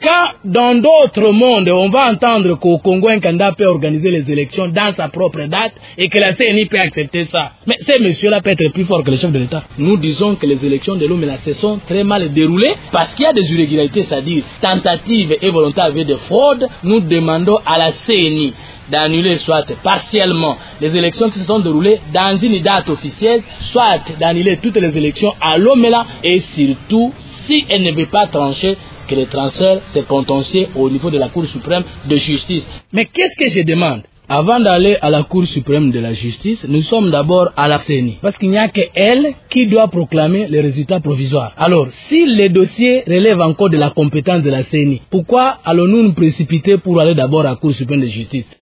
Quand dans d'autres mondes, on va entendre qu'au Congo, un candidat peut organiser les élections dans sa propre date et que la CENI peut accepter ça. Mais ces messieurs-là peuvent être plus forts que le chef de l'État. Nous disons que les élections de l'Ouméla se sont très mal déroulées parce qu'il y a des irrégularités, c'est-à-dire tentatives et volontaires de fraude. Nous demandons à la CENI d'annuler soit partiellement les élections qui se sont déroulées dans une date officielle, soit d'annuler toutes les élections à l'Ouméla et surtout, si elle ne veut pas trancher, que le transfert se contentieux au niveau de la Cour suprême de justice. Mais qu'est-ce que je demande? Avant d'aller à la Cour suprême de la justice, nous sommes d'abord à la CENI. Parce qu'il n'y a qu'elle qui doit proclamer les résultats provisoires. Alors, si les dossiers relèvent encore de la compétence de la CENI, pourquoi allons-nous nous précipiter pour aller d'abord à la Cour suprême de justice?